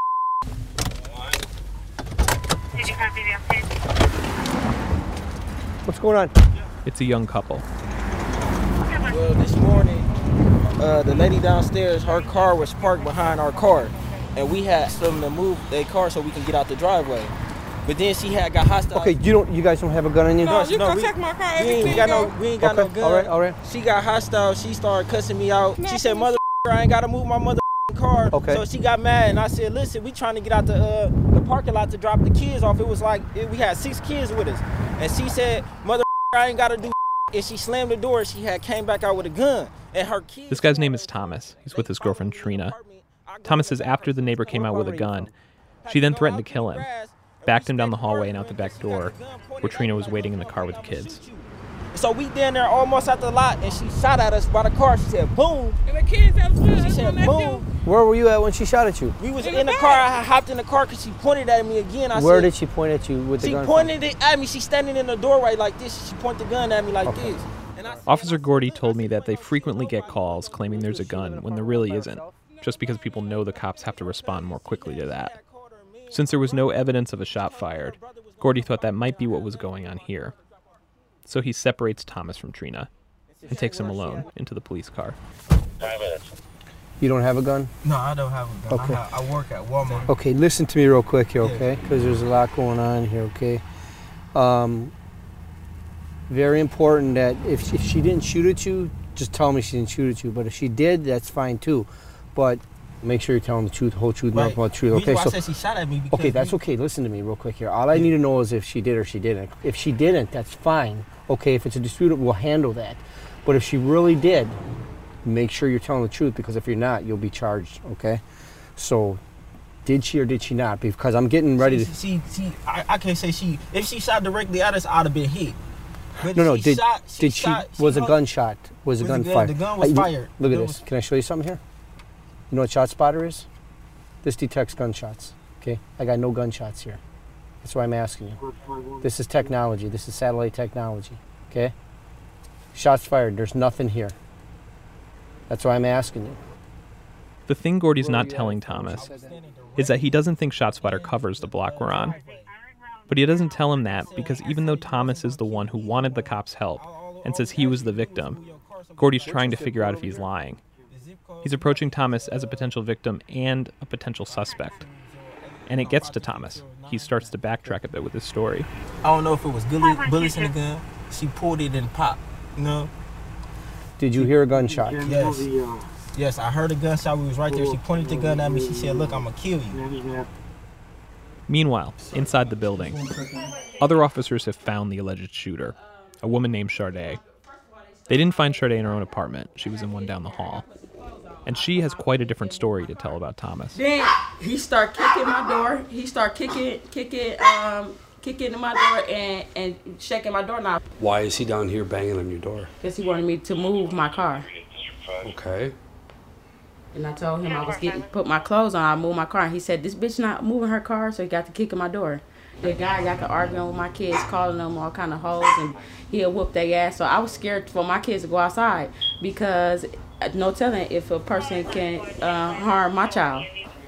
Did you copy the update? What's going on? It's a young couple. Well, this morning, the lady downstairs, her car was parked behind our car, and we had them to move their car so we can get out the driveway. But then she had got hostile. Okay, you guys don't have a gun on you? No, you can check my car. We ain't got no gun. All right. She got hostile. She started cussing me out. She said, "Mother, I ain't gotta move my mother car." Okay. So she got mad, and I said, "Listen, we trying to get out the parking lot to drop the kids off." It was like we had 6 kids with us, and she said, "Mother, I ain't gotta do." And she slammed the door. She had came back out with a gun, and her kids. This guy's name is Thomas. He's with his girlfriend Trina. Thomas says after the neighbor came out with a gun, she then threatened to kill him, backed him down the hallway and out the back door, where Trina was waiting in the car with the kids. So we down there almost at the lot, and she shot at us by the car. She said, "Boom!" And the kids as well. She said, "Boom!" Where were you at when she shot at you? We was in the car. I hopped in the car because she pointed at me again. Where did she point at you with the gun? She pointed it at me. She's standing in the doorway like this. She pointed the gun at me like this. Officer Gordy told me that they frequently get calls claiming there's a gun when there really isn't, just because people know the cops have to respond more quickly to that. Since there was no evidence of a shot fired, Gordy thought that might be what was going on here. So he separates Thomas from Trina and takes him alone into the police car. 9 minutes. You don't have a gun? No, I don't have a gun. Okay. I work at Walmart. Okay, listen to me real quick here, okay? Because there's a lot going on here, okay? Very important that if she didn't shoot at you, just tell me she didn't shoot at you. But if she did, that's fine too. But make sure you're telling the truth, the whole truth, nothing but the truth. Okay, I said she shot at me because okay, that's okay. Listen to me real quick here. All I need to know is if she did or she didn't. If she didn't, that's fine. Okay, if it's a dispute, we'll handle that. But if she really did, make sure you're telling the truth, because if you're not, you'll be charged. Okay, so did she or did she not? Because I'm getting ready to. I can't say she. If she shot directly at us, I'd have been hit. But no. Was a gun shot? Was a gun fired? The gun was fired. Look at this. Can I show you something here? You know what ShotSpotter is? This detects gunshots. Okay, I got no gunshots here. That's why I'm asking you. This is technology. This is satellite technology. Okay. Shots fired. There's nothing here. That's why I'm asking you. The thing Gordy's not telling Thomas is that he doesn't think ShotSpotter covers the block we're on. But he doesn't tell him that because even though Thomas is the one who wanted the cops' help and says he was the victim, Gordy's trying to figure out if he's lying. He's approaching Thomas as a potential victim and a potential suspect. And it gets to Thomas. He starts to backtrack a bit with his story. I don't know if it was bullets in the gun. She pulled it and popped, you know? Did you hear a gunshot? Yes. Yes, I heard a gunshot. We was right there. She pointed the gun at me. She said, "Look, I'm going to kill you." Meanwhile, inside the building, other officers have found the alleged shooter, a woman named Sade. They didn't find Sade in her own apartment. She was in one down the hall. And she has quite a different story to tell about Thomas. Then he started kicking my door. He started kicking in my door and shaking my doorknob. Why is he down here banging on your door? Because he wanted me to move my car. Okay. And I told him I was put my clothes on. I moved my car. And he said, "This bitch not moving her car," so he got to kicking my door. The guy got to arguing with my kids, calling them all kind of hoes, and he'll whoop their ass. So I was scared for my kids to go outside because no telling if a person can harm my child.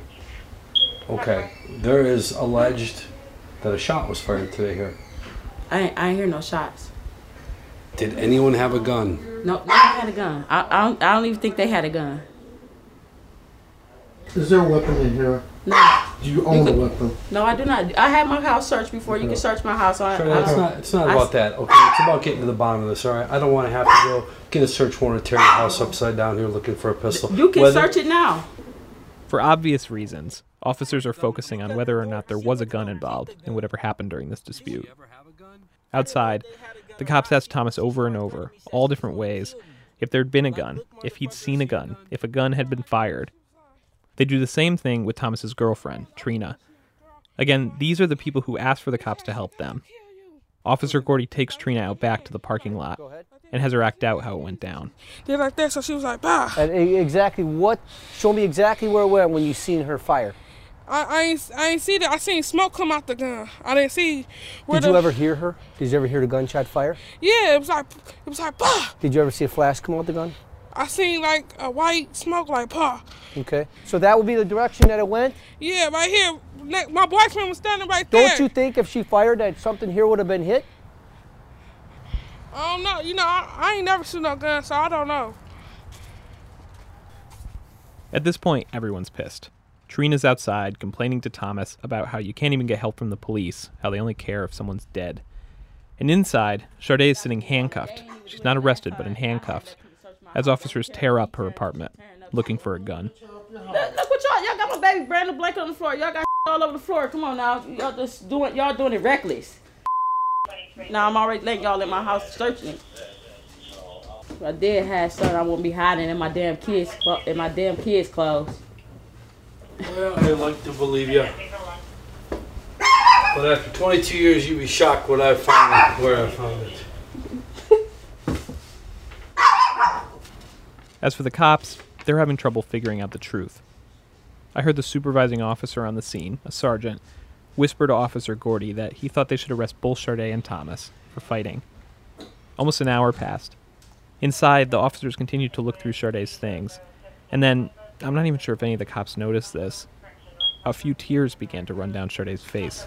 Okay. There is alleged that a shot was fired today here. I ain't hear no shots. Did anyone have a gun? No, nobody had a gun. I don't even think they had a gun. Is there a weapon in here? No. Do you own a weapon? No, I do not. I had my house searched before. You can search my house. It's not about that. Okay, it's about getting to the bottom of this. All right, I don't want to have to go get a search warrant and tear your house upside down here looking for a pistol. You can search it now. For obvious reasons, officers are focusing on whether or not there was a gun involved in whatever happened during this dispute. Outside, the cops asked Thomas over and over, all different ways, if there'd been a gun, if he'd seen a gun, if a gun had been fired. They do the same thing with Thomas's girlfriend, Trina. Again, these are the people who asked for the cops to help them. Officer Gordy takes Trina out back to the parking lot and has her act out how it went down. They're like that, so she was like, bah. And exactly what? Show me exactly where it went when you seen her fire. I ain't see that. I seen smoke come out the gun. I didn't see where Did you ever hear her? Did you ever hear the gunshot fire? Yeah, it was like, bah. Did you ever see a flash come out the gun? I seen like a white smoke, like, bah. Okay. So that would be the direction that it went? Yeah, right here. My boyfriend was standing right there. Don't you think if she fired that something here would have been hit? I don't know. You know, I ain't never seen no gun, so I don't know. At this point, everyone's pissed. Trina's outside complaining to Thomas about how you can't even get help from the police, how they only care if someone's dead. And inside, Sharday is sitting handcuffed. She's not arrested, but in handcuffs, as officers tear up her apartment, looking for a gun. Look what y'all got my baby Brandon blanket on the floor. Y'all got all over the floor. Come on now. Y'all doing it reckless. Now I'm already letting y'all in my house searching it. If I did have something, I wouldn't be hiding in my damn kids' clothes. Well, I'd like to believe you. But after 22 years, you'd be shocked what I found, where I found it. As for the cops, they're having trouble figuring out the truth. I heard the supervising officer on the scene, a sergeant, whisper to Officer Gordy that he thought they should arrest both Sharday and Thomas for fighting. Almost an hour passed. Inside, the officers continued to look through Sharday's things. And then, I'm not even sure if any of the cops noticed this, a few tears began to run down Sharday's face.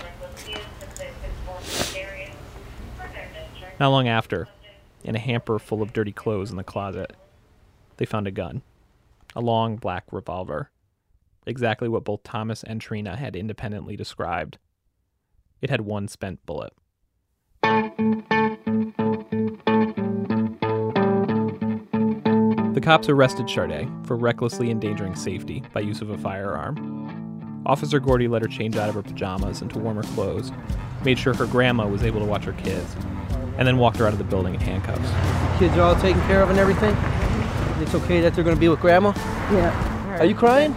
Not long after, in a hamper full of dirty clothes in the closet, they found a gun. A long black revolver. Exactly what both Thomas and Trina had independently described. It had one spent bullet. The cops arrested Sharday for recklessly endangering safety by use of a firearm. Officer Gordy let her change out of her pajamas into warmer clothes, made sure her grandma was able to watch her kids, and then walked her out of the building in handcuffs. The kids are all taken care of and everything? It's okay that they're going to be with Grandma? Yeah. Are you crying?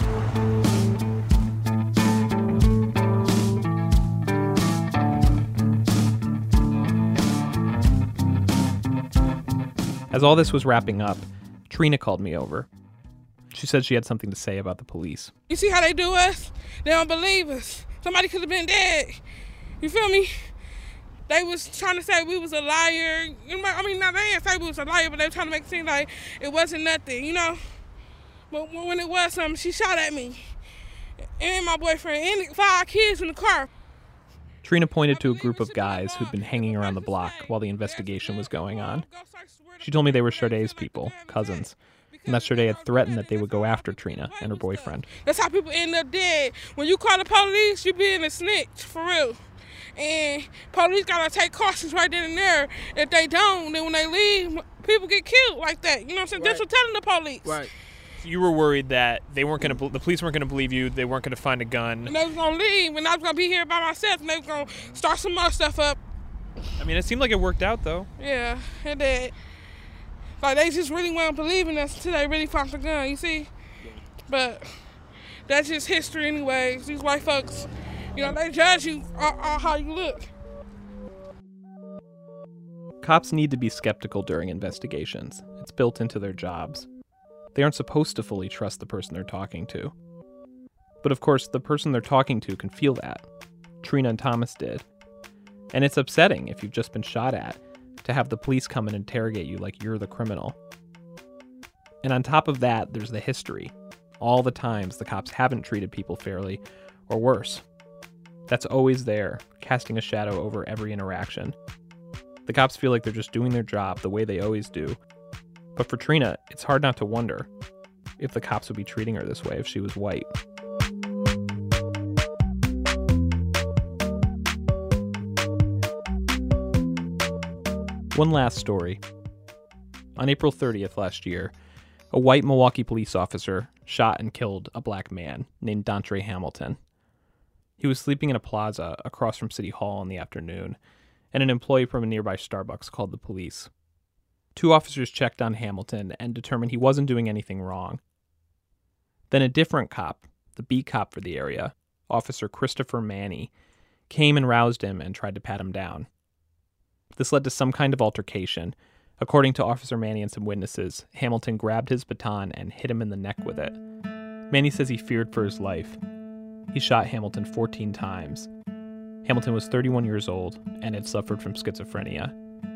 As all this was wrapping up, Trina called me over. She said she had something to say about the police. You see how they do us? They don't believe us. Somebody could have been dead. You feel me? They was trying to say we was a liar. I mean, no, they didn't say we was a liar, but they were trying to make it seem like it wasn't nothing, you know? But when it was something, she shot at me. And my boyfriend, and 5 kids in the car. Trina pointed to a group of guys who'd been hanging around the block while the investigation was going on. She told me they were Sharday's people, cousins, and that Sharday had threatened that they would go after Trina and her boyfriend. That's how people end up dead. When you call the police, you being a snitch, for real. And police gotta take cautions right then and there. If they don't, then when they leave, people get killed like that. You know what I'm saying? Right. That's what telling the police. Right. So you were worried that they weren't going to, the police weren't going to believe you. They weren't going to find a gun. And they was gonna leave, and I was gonna be here by myself, and they was gonna start some more stuff up. I mean, it seemed like it worked out, though. Yeah, it did. Like, they just really weren't believing us until they really found the gun, you see? But that's just history anyways. These white folks, you know, they judge you on how you look. Cops need to be skeptical during investigations. It's built into their jobs. They aren't supposed to fully trust the person they're talking to. But of course, the person they're talking to can feel that. Trina and Thomas did. And it's upsetting if you've just been shot at, to have the police come and interrogate you like you're the criminal. And on top of that, there's the history. All the times the cops haven't treated people fairly, or worse. That's always there, casting a shadow over every interaction. The cops feel like they're just doing their job the way they always do. But for Trina, it's hard not to wonder if the cops would be treating her this way if she was white. One last story. On April 30th last year, a white Milwaukee police officer shot and killed a black man named Dontre Hamilton. He was sleeping in a plaza across from City Hall in the afternoon, and an employee from a nearby Starbucks called the police. 2 officers checked on Hamilton and determined he wasn't doing anything wrong. Then a different cop, the beat cop for the area, Officer Christopher Manny, came and roused him and tried to pat him down. This led to some kind of altercation. According to Officer Manny and some witnesses, Hamilton grabbed his baton and hit him in the neck with it. Manny says he feared for his life. He shot Hamilton 14 times. Hamilton was 31 years old and had suffered from schizophrenia.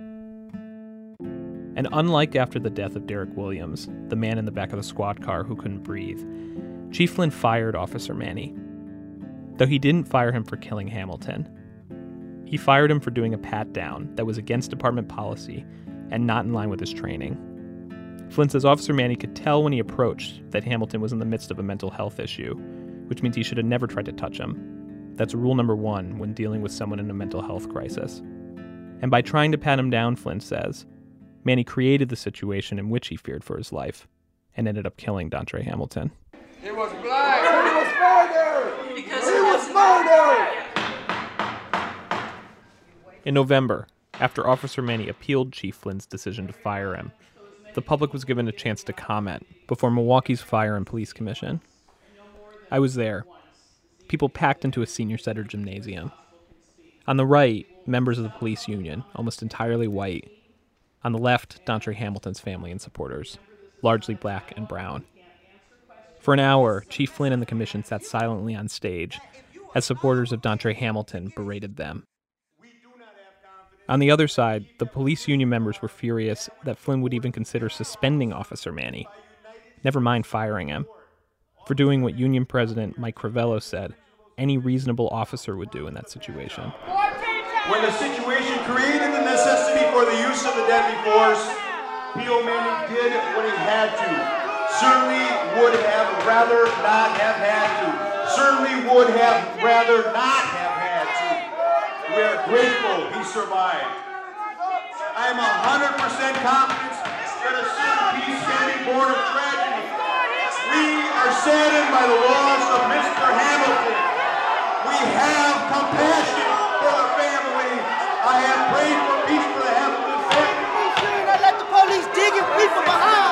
And unlike after the death of Derek Williams, the man in the back of the squad car who couldn't breathe, Chief Flynn fired Officer Manny. Though he didn't fire him for killing Hamilton. He fired him for doing a pat-down that was against department policy and not in line with his training. Flynn says Officer Manny could tell when he approached that Hamilton was in the midst of a mental health issue, which means he should have never tried to touch him. That's rule number 1 when dealing with someone in a mental health crisis. And by trying to pat him down, Flynn says, Manny created the situation in which he feared for his life and ended up killing Dontre Hamilton. He was black. He was murdered. Because he was murdered. In November, after Officer Manny appealed Chief Flynn's decision to fire him, the public was given a chance to comment before Milwaukee's Fire and Police Commission. I was there. People packed into a senior center gymnasium. On the right, members of the police union, almost entirely white. On the left, Dontre Hamilton's family and supporters, largely black and brown. For an hour, Chief Flynn and the commission sat silently on stage as supporters of Dontre Hamilton berated them. On the other side, the police union members were furious that Flynn would even consider suspending Officer Manny, never mind firing him, for doing what Union President Mike Crivello said any reasonable officer would do in that situation. When the situation created the necessity for the use of the deadly force, P.O. Manning did what he had to. Certainly would have rather not have had to. Certainly would have rather not have had to. We are grateful he survived. I am 100% confident that a certain peace can be born of tragedy. We are saddened by the loss of Mr. Hamilton. We have compassion for the family. I have prayed for peace for the Hamilton family. Let the police dig and people behind.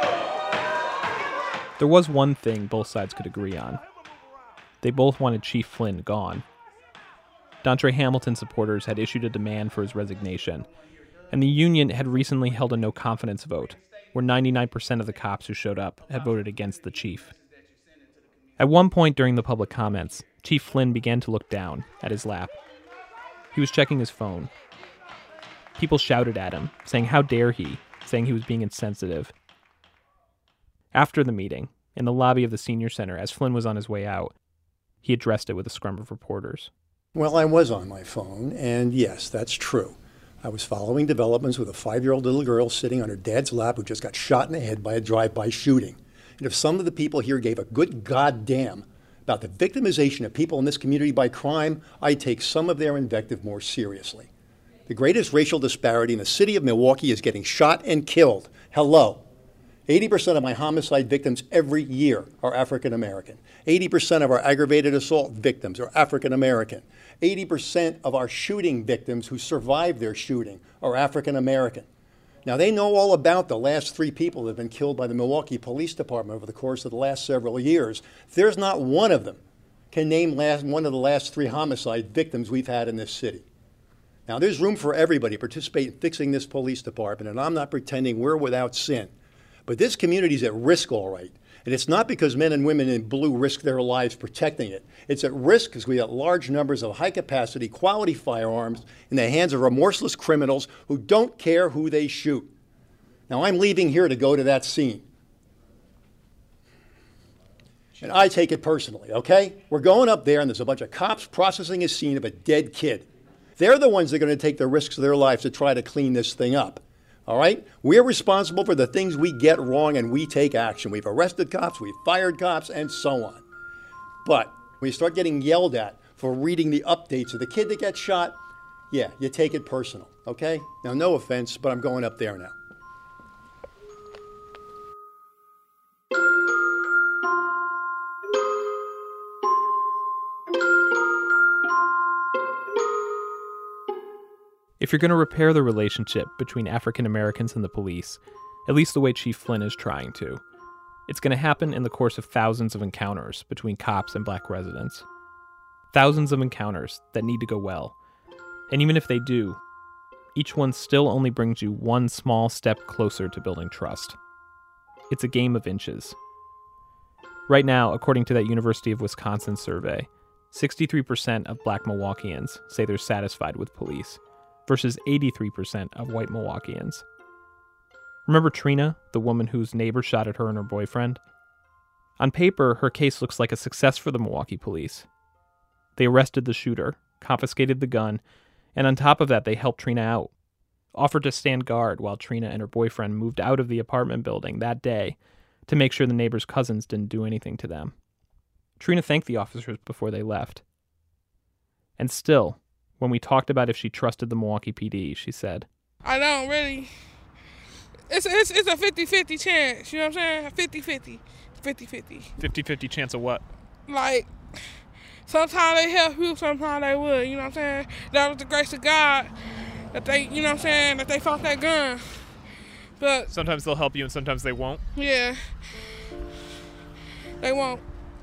There was one thing both sides could agree on. They both wanted Chief Flynn gone. Dontre Hamilton supporters had issued a demand for his resignation, and the union had recently held a no-confidence vote, where 99% of the cops who showed up had voted against the chief. At one point during the public comments, Chief Flynn began to look down at his lap. He was checking his phone. People shouted at him, saying how dare he, saying he was being insensitive. After the meeting, in the lobby of the senior center, as Flynn was on his way out, he addressed it with a scrum of reporters. Well, I was on my phone, and yes, that's true. I was following developments with a 5-year-old little girl sitting on her dad's lap who just got shot in the head by a drive-by shooting. And if some of the people here gave a good goddamn about the victimization of people in this community by crime, I'd take some of their invective more seriously. The greatest racial disparity in the city of Milwaukee is getting shot and killed. Hello. 80% of my homicide victims every year are African American. 80% of our aggravated assault victims are African American. 80% of our shooting victims who survived their shooting are African American. Now, they know all about the last 3 people that have been killed by the Milwaukee Police Department over the course of the last several years. There's not one of them can name one of the last 3 homicide victims we've had in this city. Now, there's room for everybody to participate in fixing this police department, and I'm not pretending we're without sin. But this community's at risk, all right. And it's not because men and women in blue risk their lives protecting it. It's at risk because we got large numbers of high-capacity, quality firearms in the hands of remorseless criminals who don't care who they shoot. Now, I'm leaving here to go to that scene. And I take it personally, okay? We're going up there, and there's a bunch of cops processing a scene of a dead kid. They're the ones that are going to take the risks of their lives to try to clean this thing up. All right? We're responsible for the things we get wrong, and we take action. We've arrested cops, we've fired cops, and so on. But when you start getting yelled at for reading the updates of the kid that gets shot, yeah, you take it personal, okay? Now, no offense, but I'm going up there now. If you're going to repair the relationship between African Americans and the police, at least the way Chief Flynn is trying to, it's going to happen in the course of thousands of encounters between cops and black residents. Thousands of encounters that need to go well. And even if they do, each one still only brings you one small step closer to building trust. It's a game of inches. Right now, according to that University of Wisconsin survey, 63% of black Milwaukeeans say they're satisfied with police, versus 83% of white Milwaukeeans. Remember Trina, the woman whose neighbor shot at her and her boyfriend? On paper, her case looks like a success for the Milwaukee police. They arrested the shooter, confiscated the gun, and on top of that, they helped Trina out, offered to stand guard while Trina and her boyfriend moved out of the apartment building that day to make sure the neighbor's cousins didn't do anything to them. Trina thanked the officers before they left. And still, when we talked about if she trusted the Milwaukee PD, she said, I don't really. It's a 50-50 chance, you know what I'm saying? 50-50. 50-50. 50-50 chance of what? Like, sometimes they help you, sometimes they would, you know what I'm saying? That was the grace of God that they, you know what I'm saying, that they fought that gun. But sometimes they'll help you and sometimes they won't? Yeah. They won't.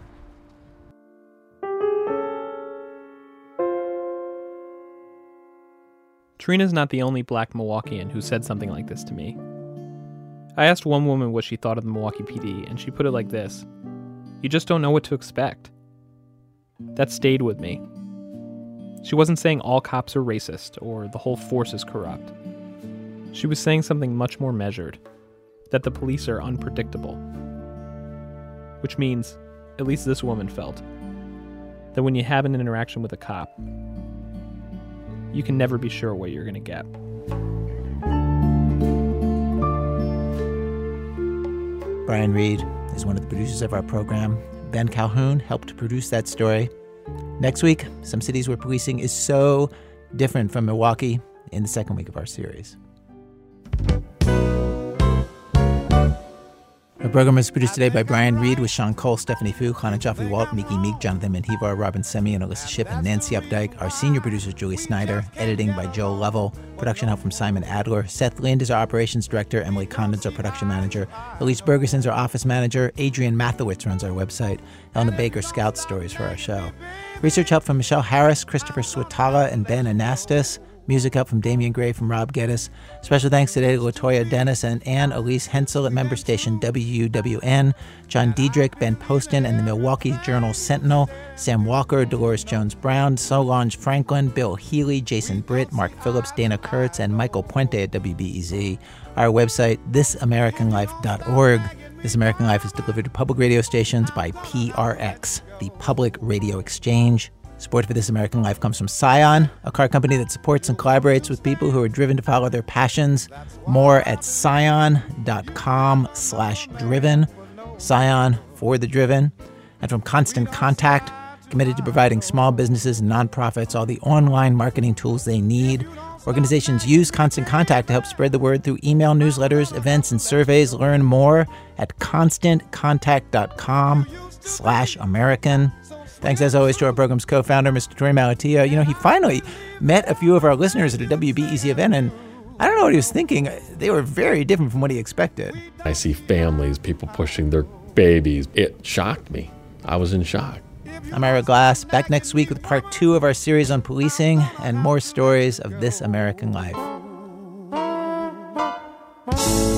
Trina's not the only black Milwaukeean who said something like this to me. I asked one woman what she thought of the Milwaukee PD, and she put it like this: you just don't know what to expect. That stayed with me. She wasn't saying all cops are racist or the whole force is corrupt. She was saying something much more measured, that the police are unpredictable. Which means, at least this woman felt, that when you have an interaction with a cop, you can never be sure what you're going to get. Brian Reed is one of the producers of our program. Ben Calhoun helped produce that story. Next week, some cities where policing is so different from Milwaukee in the second week of our series. Our program is produced today by Brian Reed with Sean Cole, Stephanie Fu, Hannah Joffrey-Walt, Miki Meek, Jonathan Menjivar, Robin Semi, and Alyssa Shipp, and Nancy Updike. Our senior producer is Julie Snyder. Editing by Joel Lovell. Production help from Simon Adler. Seth Lind is our operations director. Emily Condon's our production manager. Elise Bergerson's our office manager. Adrian Mathowitz runs our website. Helena Baker scouts stories for our show. Research help from Michelle Harris, Christopher Swatala, and Ben Anastas. Music help from Damian Gray from Rob Geddes. Special thanks today to Latoya Dennis and Ann Elise Hensel at member station WUWN, John Diedrich, Ben Poston, and the Milwaukee Journal Sentinel, Sam Walker, Dolores Jones-Brown, Solange Franklin, Bill Healy, Jason Britt, Mark Phillips, Dana Kurtz, and Michael Puente at WBEZ. Our website, thisamericanlife.org. This American Life is delivered to public radio stations by PRX, the Public Radio Exchange. Support for This American Life comes from Scion, a car company that supports and collaborates with people who are driven to follow their passions. More at scion.com/driven. Scion for the driven. And from Constant Contact, committed to providing small businesses and nonprofits all the online marketing tools they need. Organizations use Constant Contact to help spread the word through email, newsletters, events, and surveys. Learn more at constantcontact.com/American. Thanks, as always, to our program's co-founder, Mr. Torey Malatia. You know, he finally met a few of our listeners at a WBEZ event, and I don't know what he was thinking. They were very different from what he expected. I see families, people pushing their babies. It shocked me. I was in shock. I'm Ira Glass, back next week with part 2 of our series on policing and more stories of This American Life.